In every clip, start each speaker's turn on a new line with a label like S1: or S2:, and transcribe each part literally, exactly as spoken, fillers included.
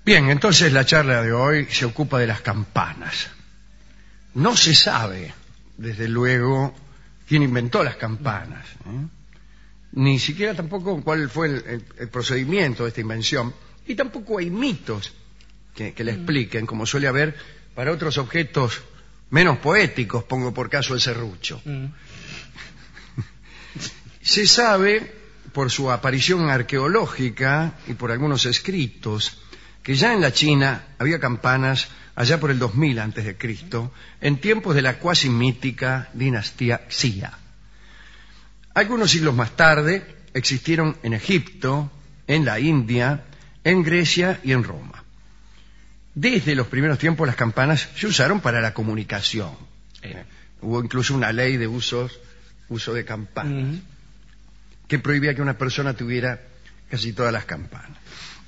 S1: Bien, entonces la charla de hoy se ocupa de las campanas. No se sabe, desde luego, quién inventó las campanas, ¿eh? Ni siquiera tampoco cuál fue el, el, el procedimiento de esta invención, y tampoco hay mitos que, que le expliquen, como suele haber para otros objetos menos poéticos, pongo por caso el serrucho. Mm. Se sabe, por su aparición arqueológica y por algunos escritos, que ya en la China había campanas allá por el dos mil antes de Cristo, en tiempos de la cuasi mítica dinastía Xia. Algunos siglos más tarde existieron en Egipto, en la India, en Grecia y en Roma. Desde los primeros tiempos las campanas se usaron para la comunicación. Eh, hubo incluso una ley de usos, uso de campanas, uh-huh. que prohibía que una persona tuviera casi todas las campanas.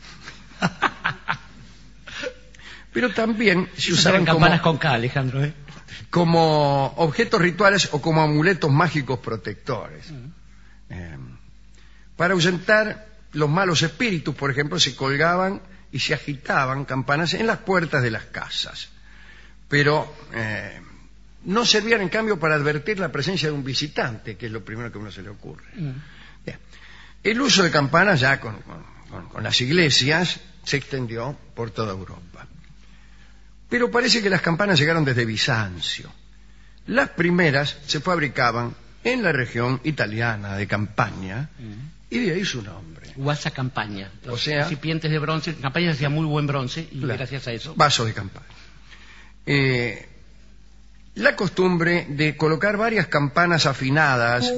S1: Pero también se usaban
S2: campanas
S1: como,
S2: con K, Alejandro, ¿eh?
S1: como objetos rituales o como amuletos mágicos protectores. Uh-huh. Eh, para ahuyentar los malos espíritus, por ejemplo, se colgaban y se agitaban campanas en las puertas de las casas. Pero eh, no servían, en cambio, para advertir la presencia de un visitante, que es lo primero que a uno se le ocurre. Uh-huh. Bien. El uso de campanas ya con, con, con las iglesias se extendió por toda Europa. Pero parece que las campanas llegaron desde Bizancio. Las primeras se fabricaban en la región italiana de Campania, uh-huh. y de ahí su nombre.
S2: Guasa Campania. Los
S1: o sea,
S2: recipientes de bronce. Campania hacía muy buen bronce y claro, gracias a eso.
S1: Vasos de campana. Eh, la costumbre de colocar varias campanas afinadas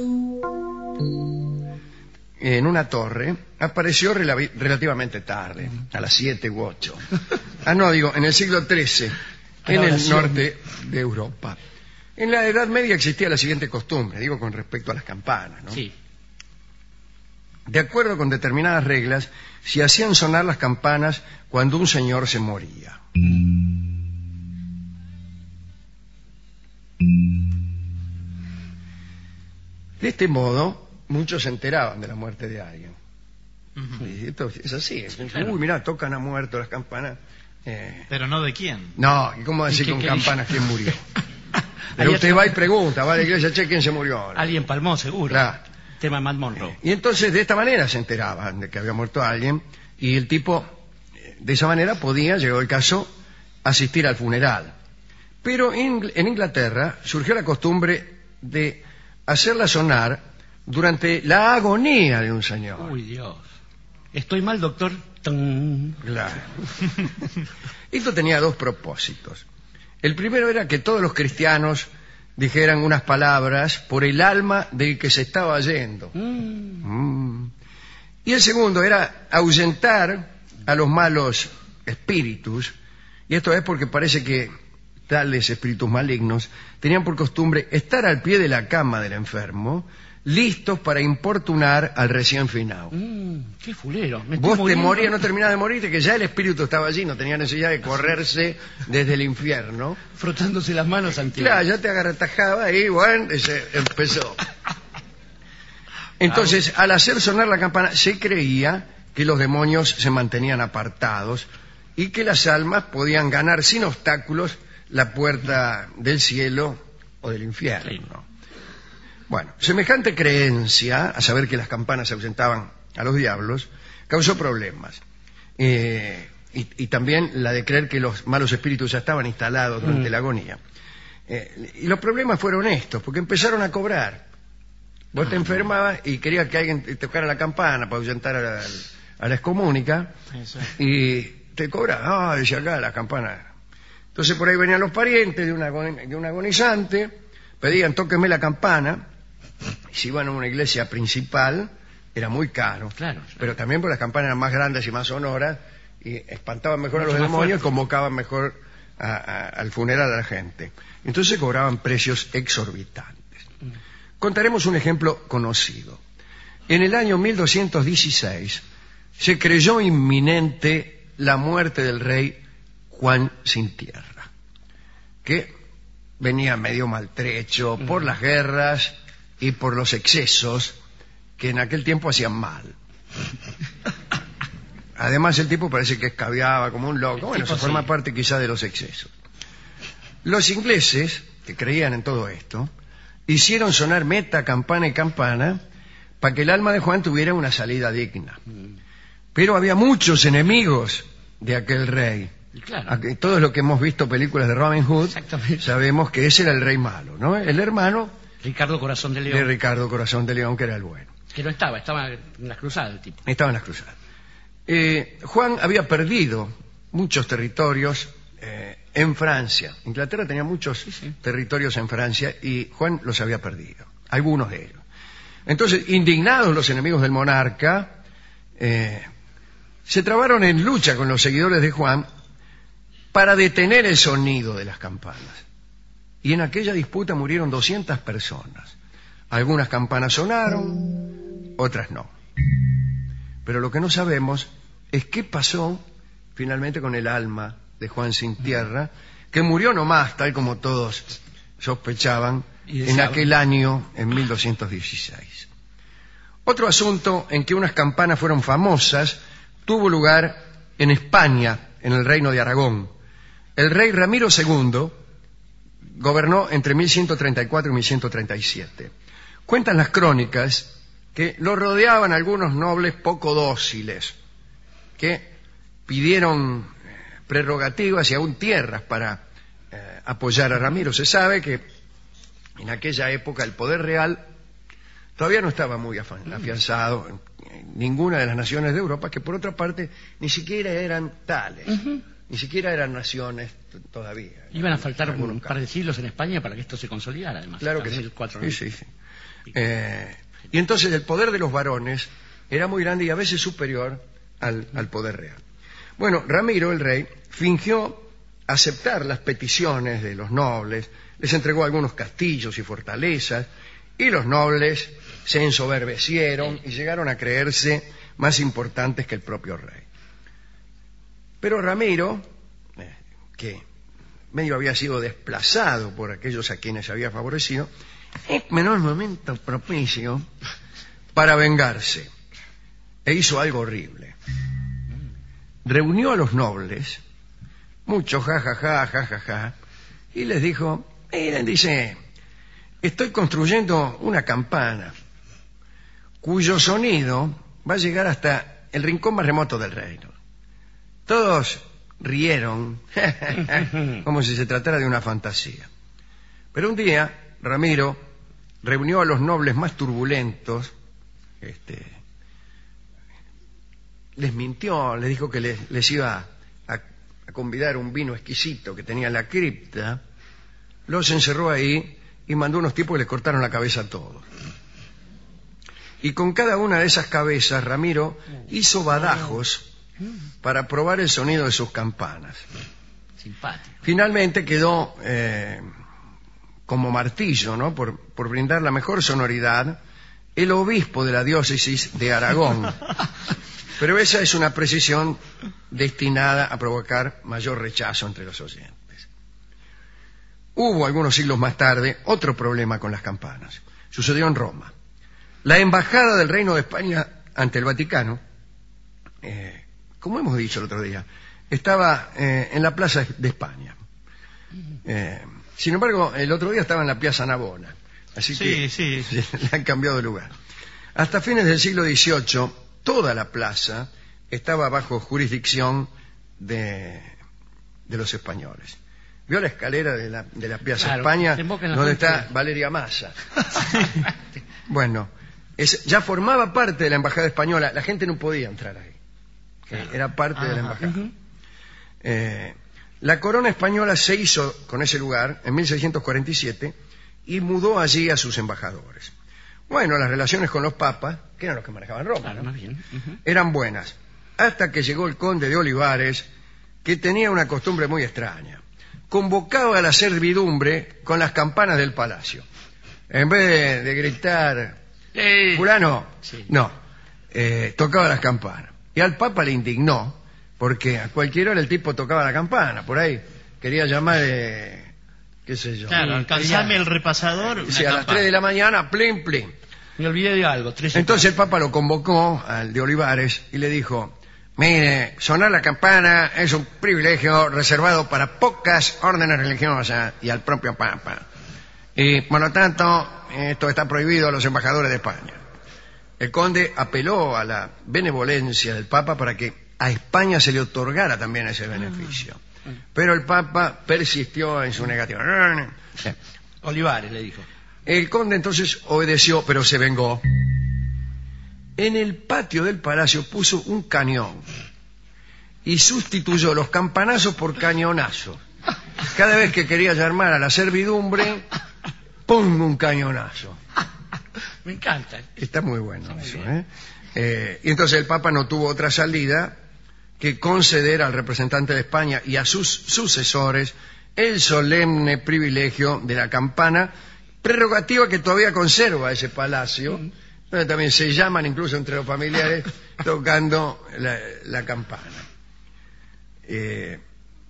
S1: en una torre apareció rel- relativamente tarde, a las siete u ocho. Ah, no, digo, en el siglo trece, en el norte de Europa. En la Edad Media existía la siguiente costumbre, digo con respecto a las campanas, ¿no?
S2: Sí.
S1: De acuerdo con determinadas reglas, se hacían sonar las campanas cuando un señor se moría. De este modo, muchos se enteraban de la muerte de alguien. Uh-huh. Y esto es así. Sí, claro. Uy, mirá, tocan a muerto las campanas. Eh...
S3: Pero no de quién.
S1: No, ¿y cómo decir con campanas quién murió? Pero usted va y pregunta, va a la iglesia, che, ¿quién se murió ahora?
S2: Alguien palmó, seguro.
S1: Claro.
S2: Tema de Matt Monroe.
S1: Y entonces de esta manera se enteraban de que había muerto alguien y el tipo, de esa manera podía, llegó el caso, asistir al funeral. Pero en, en Inglaterra surgió la costumbre de hacerla sonar durante la agonía de un señor.
S2: Uy, Dios. Estoy mal, doctor. ¡Tum!
S1: Claro. Esto tenía dos propósitos. El primero era que todos los cristianos dijeran unas palabras por el alma del que se estaba yendo. Mm. Mm. Y el segundo era ahuyentar a los malos espíritus, y esto es porque parece que tales espíritus malignos tenían por costumbre estar al pie de la cama del enfermo, listos para importunar al recién finado.
S2: Mm, ¡Qué fulero!
S1: Me Vos te morías, no terminabas de morirte, que ya el espíritu estaba allí, no tenía necesidad de correrse desde el infierno.
S2: Frotándose las manos ante
S1: Claro, ya te agarratajaba y bueno, ese empezó. Entonces, al hacer sonar la campana, se creía que los demonios se mantenían apartados y que las almas podían ganar sin obstáculos la puerta del cielo o del infierno. Bueno, semejante creencia, a saber que las campanas ahuyentaban a los diablos, causó problemas. Eh, y, y también la de creer que los malos espíritus ya estaban instalados durante mm. la agonía. Eh, y los problemas fueron estos, porque empezaron a cobrar. Vos te enfermabas y querías que alguien te tocara la campana para ahuyentar a la, a la excomunica, y te cobraba, ah, decía acá la campana. Entonces por ahí venían los parientes de, una, de un agonizante, pedían tóqueme la campana. Y si iban a una iglesia principal, era muy caro.
S2: Claro, claro.
S1: Pero también porque las campanas eran más grandes y más sonoras, y espantaban mejor Mucho a los demonios y convocaban mejor a, a, al funeral a la gente. Entonces cobraban precios exorbitantes. Mm. Contaremos un ejemplo conocido. En el año mil doscientos dieciséis se creyó inminente la muerte del rey Juan sin Tierra, que venía medio maltrecho mm. por las guerras y por los excesos que en aquel tiempo hacían mal. además el tipo parece que escabiaba como un loco. Bueno,
S2: tipo
S1: eso forma
S2: sí.
S1: parte quizá de los excesos. Los ingleses, que creían en todo esto, hicieron sonar meta, campana y campana para que el alma de Juan tuviera una salida digna. Pero había muchos enemigos de aquel rey.
S2: Y claro.
S1: Aquí, todos los que hemos visto películas de Robin Hood,
S2: Exactamente.
S1: sabemos que ese era el rey malo, ¿no? El hermano
S2: Ricardo Corazón de
S1: de
S2: León.
S1: Ricardo Corazón de León, que era el bueno.
S2: Que no estaba, estaba en las cruzadas el tipo.
S1: Estaba en las cruzadas. Eh, Juan había perdido muchos territorios eh, en Francia. Inglaterra tenía muchos
S2: Sí, sí.
S1: territorios en Francia y Juan los había perdido, algunos de ellos. Entonces, indignados los enemigos del monarca, eh, se trabaron en lucha con los seguidores de Juan para detener el sonido de las campanas. Y en aquella disputa murieron doscientas personas. Algunas campanas sonaron, otras no. Pero lo que no sabemos es qué pasó finalmente con el alma de Juan sin tierra, que murió nomás, tal como todos sospechaban,
S2: Y
S1: en
S2: deseaban.
S1: aquel año, en mil doscientos dieciséis. Otro asunto en que unas campanas fueron famosas tuvo lugar en España, en el reino de Aragón. El rey Ramiro segundo gobernó entre mil ciento treinta y cuatro y mil ciento treinta y siete. Cuentan las crónicas que lo rodeaban algunos nobles poco dóciles, que pidieron prerrogativas y aún tierras para eh, apoyar a Ramiro. Se sabe que en aquella época el poder real todavía no estaba muy afianzado en, en ninguna de las naciones de Europa, que por otra parte ni siquiera eran tales, uh-huh. ni siquiera eran naciones t- todavía.
S2: Iban a faltar
S1: en
S2: un par de siglos en España para que esto se consolidara, además.
S1: Claro que sí.
S2: mil cuatro,
S1: sí, sí, sí. Eh, y entonces el poder de los varones era muy grande y a veces superior al, al poder real. Bueno, Ramiro, el rey, fingió aceptar las peticiones de los nobles, les entregó algunos castillos y fortalezas, y los nobles se ensoberbecieron y llegaron a creerse más importantes que el propio rey. Pero Ramiro, eh, que medio había sido desplazado por aquellos a quienes había favorecido, esperó el momento propicio para vengarse, e hizo algo horrible. Reunió a los nobles, muchos jajaja, jajaja, y les dijo, miren, dice, estoy construyendo una campana cuyo sonido va a llegar hasta el rincón más remoto del reino. Todos rieron como si se tratara de una fantasía. Pero un día Ramiro reunió a los nobles más turbulentos, este, les mintió, les dijo que les, les iba a, a convidar un vino exquisito que tenía en la cripta, los encerró ahí y mandó unos tipos que les cortaron la cabeza a todos. Y con cada una de esas cabezas Ramiro hizo badajos para probar el sonido de sus campanas.
S2: Simpático.
S1: Finalmente quedó eh, como martillo, ¿no? Por, por brindar la mejor sonoridad, el obispo de la diócesis de Aragón. Pero esa es una precisión destinada a provocar mayor rechazo entre los oyentes. Hubo algunos siglos más tarde otro problema con las campanas. Sucedió en Roma. La embajada del Reino de España ante el Vaticano, eh, como hemos dicho el otro día, estaba eh, en la Plaza de España. Eh, sin embargo, el otro día estaba en la Piazza Navona. Así
S2: Sí,
S1: que
S2: sí.
S1: le han cambiado de lugar. Hasta fines del siglo dieciocho, toda la plaza estaba bajo jurisdicción de, de los españoles. ¿Vio la escalera de la, de la Piazza
S2: Claro,
S1: España,
S2: desemboca en la
S1: donde
S2: fuente
S1: está
S2: de-
S1: Valeria Massa? Bueno, es- ya formaba parte de la embajada española. La gente no podía entrar ahí. Eh, Era parte de la
S2: Ajá.
S1: embajada.
S2: Ujú.
S1: Eh, la corona española se hizo con ese lugar en mil seiscientos cuarenta y siete y mudó allí a sus embajadores. Bueno, las relaciones con los papas, que eran los que manejaban Roma,
S2: Claro,
S1: ¿no?
S2: más bien. Ujú.
S1: eran buenas, hasta que llegó el conde de Olivares, que tenía una costumbre muy extraña. Convocaba a la servidumbre con las campanas del palacio. En vez de, de gritar,
S2: Eh,
S1: fulano,
S2: Sí.
S1: no, eh, tocaba las campanas. Y al papa le indignó, porque a cualquier hora el tipo tocaba la campana, por ahí quería llamar, eh, qué sé yo.
S3: Claro, alcanzame el repasador.
S1: O
S3: una
S1: sea, a las
S3: campana.
S1: tres de la mañana, plin, plin.
S2: Me olvidé de algo. Tres
S1: Entonces el Papa lo convocó al de Olivares y le dijo, Mire, sonar la campana es un privilegio reservado para pocas órdenes religiosas y al propio Papa. Y, por lo tanto, esto está prohibido a los embajadores de España. El conde apeló a la benevolencia del Papa para que a España se le otorgara también ese beneficio. Pero el Papa persistió en su negativa.
S2: Olivares le dijo.
S1: El conde entonces obedeció, pero se vengó. En el patio del palacio puso un cañón y sustituyó los campanazos por cañonazos. Cada vez que quería llamar a la servidumbre, ¡pum!, un cañonazo.
S2: Me encanta.
S1: Está muy bueno
S2: Está muy
S1: eso,
S2: bien.
S1: ¿eh? Eh, y entonces el Papa no tuvo otra salida que conceder al representante de España y a sus sucesores el solemne privilegio de la campana, prerrogativa que todavía conserva ese palacio, mm. donde también se llaman incluso entre los familiares tocando la, la campana. Eh,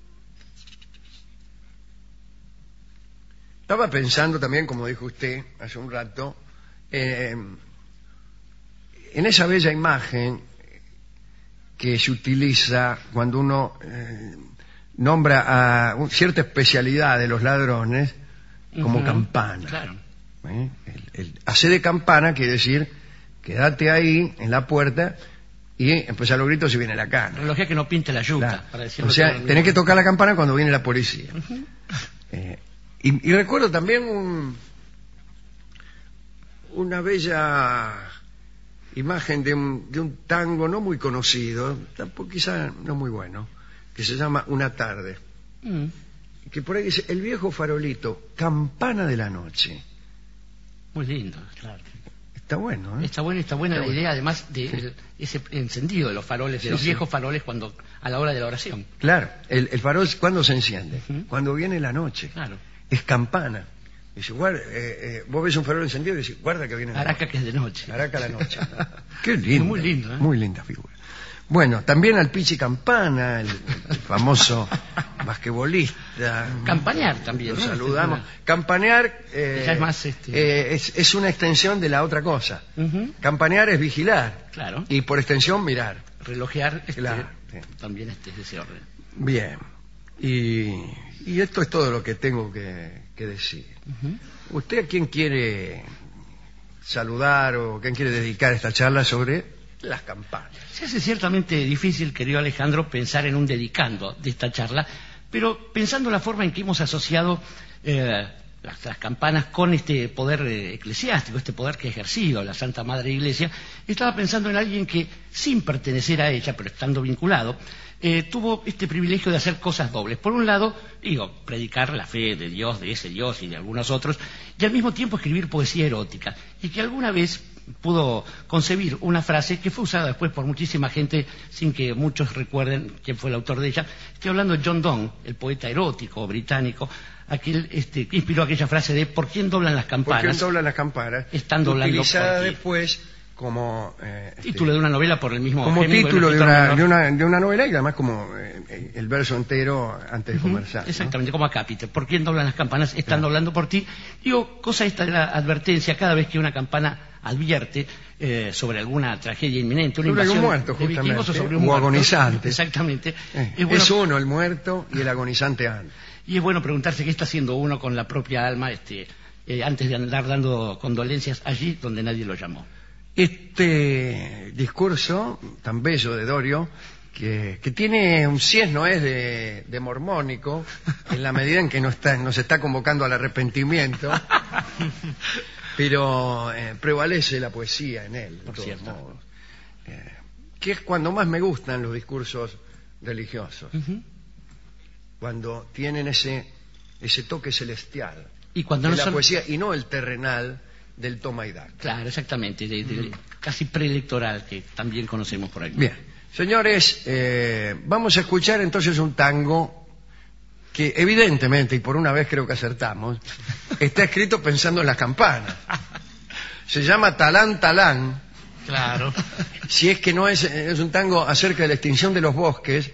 S1: estaba pensando también, como dijo usted hace un rato, eh, en esa bella imagen que se utiliza cuando uno eh, nombra a un, cierta especialidad de los ladrones como uh-huh. campana.
S2: Claro.
S1: ¿Eh? El, el hacer de campana quiere decir quédate ahí en la puerta y empezar los gritos si viene la cana.
S2: Relojía que no pinte la yuca.
S1: Claro.
S2: Para decirlo
S1: o sea, tenés que tocar la campana cuando viene la policía. Uh-huh. eh, y, y recuerdo también un, una bella imagen de un, de un tango no muy conocido, tampoco quizá no muy bueno, que se llama Una tarde. Mm. Que por ahí dice, el viejo farolito, campana de la noche.
S2: Muy lindo, claro.
S1: Está bueno, ¿eh?
S2: Está bueno, está buena
S1: está
S2: la
S1: bueno.
S2: idea, además de sí. el, ese encendido de los faroles, de sí, los sí. viejos faroles cuando a la hora de la oración.
S1: Claro, el, el farol, ¿cuándo se enciende? Uh-huh. Cuando viene la noche.
S2: Claro.
S1: Es campana. Dice, guarda, eh, eh, vos ves un farol encendido y decís, guarda que viene la
S2: Araca
S1: noche.
S2: que es de noche.
S1: Araca la noche. Qué lindo.
S2: Muy lindo, ¿eh?
S1: Muy linda figura. Bueno, también al Pichi Campana, el, el famoso basquetbolista.
S2: Campanear también.
S1: Lo
S2: ¿no?
S1: saludamos. Campanear eh,
S2: ya es, más este...
S1: eh, es, es una extensión de la otra cosa. Uh-huh. Campanear es vigilar.
S2: Claro.
S1: Y por extensión mirar.
S2: Relojear este,
S1: claro, sí.
S2: también este, es de ese orden.
S1: Bien. Y, y esto es todo lo que tengo que, que decir. Uh-huh. ¿Usted a quién quiere saludar o a quién quiere dedicar esta charla sobre las campanas?
S2: Se hace ciertamente difícil, querido Alejandro, pensar en un dedicando de esta charla, pero pensando la forma en que hemos asociado eh, las, las campanas con este poder eh, eclesiástico, este poder que ha ejercido la Santa Madre Iglesia, estaba pensando en alguien que, sin pertenecer a ella, pero estando vinculado, eh, tuvo este privilegio de hacer cosas dobles. Por un lado, digo, predicar la fe de Dios, de ese Dios y de algunos otros, y al mismo tiempo escribir poesía erótica, y que alguna vez pudo concebir una frase que fue usada después por muchísima gente sin que muchos recuerden quién fue el autor de ella. Estoy hablando de John Donne, el poeta erótico británico, aquel este, que inspiró aquella frase de ¿por quién doblan las campanas?
S1: ¿Por quién doblan las campanas?
S2: Están doblando
S1: utilizada
S2: por ti.
S1: después como eh,
S2: título
S1: este,
S2: de una novela por el mismo
S1: como
S2: Hemingway,
S1: título de
S2: escritor
S1: una,
S2: menor.
S1: de, una, de una novela y además como eh, el verso entero antes de
S2: Uh-huh,
S1: conversar.
S2: exactamente,
S1: ¿no?
S2: como acápite. ¿Por quién doblan las campanas? Están
S1: Claro.
S2: doblando por ti. Digo, cosa esta de la advertencia, cada vez que una campana advierte eh, sobre alguna tragedia inminente, una
S1: Sobre
S2: invasión
S1: algún muerto,
S2: de vikingos o
S1: justamente,
S2: sobre un
S1: o
S2: muerto.
S1: agonizante.
S2: Exactamente.
S1: Eh,
S2: es, bueno,
S1: es uno el muerto y el agonizante antes.
S2: y es bueno preguntarse qué está haciendo uno con la propia alma este, eh, antes de andar dando condolencias allí donde nadie lo llamó.
S1: Este discurso tan bello de Dorio, que, que tiene un si es no es de, de mormónico, en la medida en que nos está, nos está convocando al arrepentimiento, pero eh, prevalece la poesía en él,
S2: Por
S1: de todos
S2: cierto.
S1: modos. Eh, que es cuando más me gustan los discursos religiosos,
S2: Uh-huh.
S1: cuando tienen ese, ese toque celestial
S2: Y cuando
S1: de
S2: no
S1: la
S2: son...
S1: poesía y no el terrenal del toma y daca.
S2: Claro, exactamente, de, de,
S1: Mm.
S2: casi preelectoral, que también conocemos por ahí.
S1: Bien, señores, eh, vamos a escuchar entonces un tango que evidentemente, y por una vez creo que acertamos, está escrito pensando en las campanas. Se llama Talán Talán.
S2: Claro.
S1: Si es que no es, es un tango acerca de la extinción de los bosques,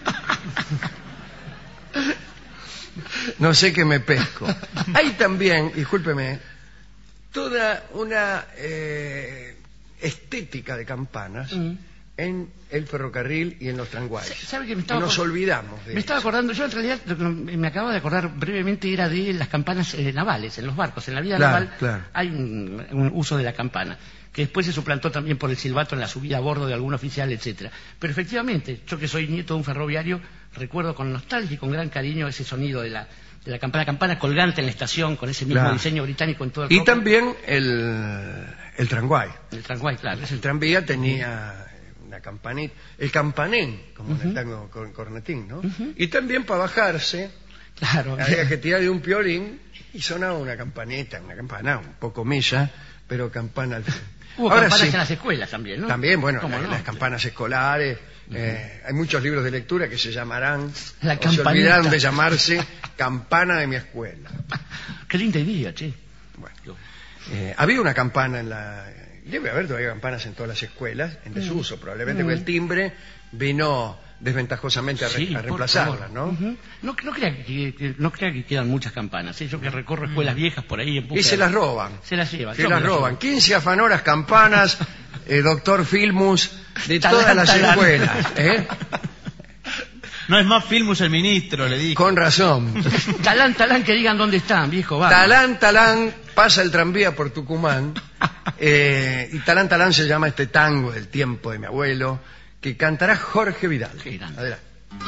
S1: no sé qué me pesco. Hay también, discúlpeme, toda una eh, estética de campanas
S2: Mm.
S1: en el ferrocarril y en los tranvías.
S2: ¿Sabe que me estaba
S1: y nos
S2: acor-
S1: olvidamos de
S2: Me estaba
S1: eso.
S2: acordando, yo en realidad lo que me acababa de acordar brevemente era de las campanas eh, navales, en los barcos. En la vida
S1: Claro,
S2: naval
S1: claro.
S2: hay un, un uso de la campana, que después se suplantó también por el silbato en la subida a bordo de algún oficial, etcétera. Pero efectivamente, yo que soy nieto de un ferroviario, recuerdo con nostalgia y con gran cariño ese sonido de la, de la campana, campana colgante en la estación, con ese mismo
S1: Claro.
S2: diseño británico en todo el
S1: Y
S2: ropa.
S1: también el, el tranguay.
S2: El tranguay, claro.
S1: El tranvía tenía una campanita, el campanín, como en el tango cor- cornetín, ¿no?
S2: Ujú.
S1: Y también para bajarse,
S2: Claro.
S1: había que tirar de un piolín y sonaba una campanita, una campana, un poco milla, pero campana al fin.
S2: Hubo
S1: Ahora
S2: campanas
S1: sí,
S2: en las escuelas también, ¿no?
S1: también, bueno,
S2: ¿Cómo
S1: la-
S2: no?
S1: las campanas escolares, eh, hay muchos libros de lectura que se llamarán,
S2: La
S1: o se
S2: campanita.
S1: olvidaron de llamarse Campana de mi escuela.
S2: Qué linda idea, che.
S1: Bueno, eh, había una campana en la... Debe haber todavía campanas en todas las escuelas, en desuso, probablemente, porque el timbre vino desventajosamente a, re-
S2: Sí,
S1: a
S2: por
S1: reemplazarla,
S2: favor.
S1: ¿no?
S2: Ujú. No, no crea que, que- no crea que quedan muchas campanas. ¿eh? Yo que recorro escuelas viejas por ahí en busca
S1: Y se
S2: de-
S1: las roban.
S2: Se las llevan.
S1: Se
S2: yo
S1: las
S2: me
S1: roban.
S2: llevo.
S1: quince afanoras campanas, eh, doctor Filmus, de
S2: Talán,
S1: todas las
S2: talán.
S1: escuelas. ¿eh?
S3: No es más Filmus el ministro, le dije.
S1: Con razón.
S2: Talán, talán, que digan dónde están, viejo. Vamos.
S1: Talán, talán, pasa el tranvía por Tucumán. eh, y talán, talán se llama este tango del tiempo de mi abuelo, que cantará Jorge Vidal.
S2: Qué grande.
S1: Adelante.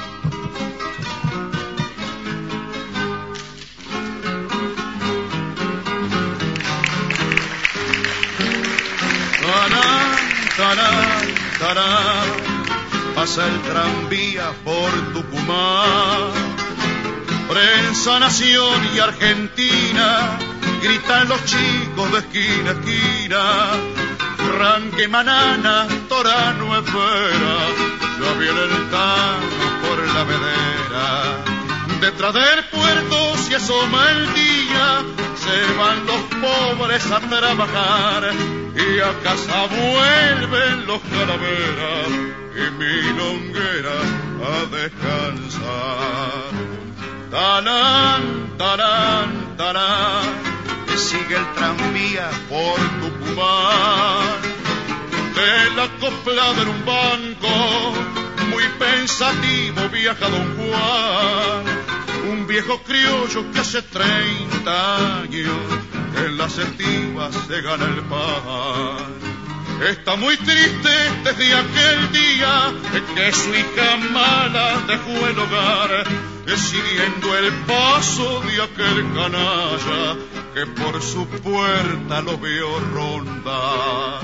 S4: Tarán, tarán, tarán, pasa el tranvía por Tucumán. Prensa, Nación y Argentina, gritan los chicos de esquina a esquina. Ranque, Manana, Torano, espera, ya viene el tango por la vedera. Detrás del puerto se asoma el día, se van los pobres a trabajar y a casa vuelven los calaveras y milonguera a descansar. Tarán, tarán, tarán, que sigue el tranvía por Tucumán. De la copla de un banco, muy pensativo viaja don Juan, un viejo criollo que hace treinta años en las estivas se gana el pan. Está muy triste desde aquel día que su hija mala dejó el hogar, siguiendo el paso de aquel canalla que por su puerta lo vio rondar.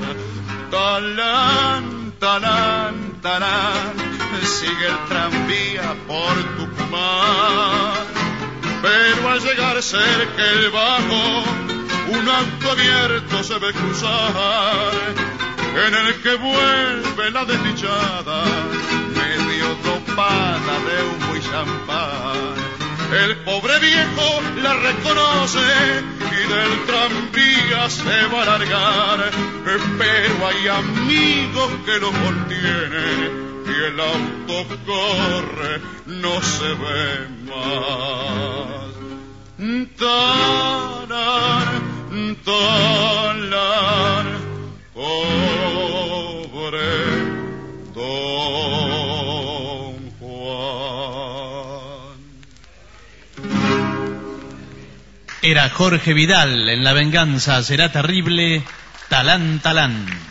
S4: Talán, talán, talán, sigue el tranvía por Tucumán, pero al llegar cerca el bajo, un auto abierto se ve cruzar, en el que vuelve la desdichada, medio dopada de humo y champán. El pobre viejo la reconoce y del tranvía se va a largar, pero hay amigos que lo contienen y el auto corre, no se ve más. Tarán, talán, pobre don Juan.
S3: Era Jorge Vidal en La venganza será terrible, Talán, talán.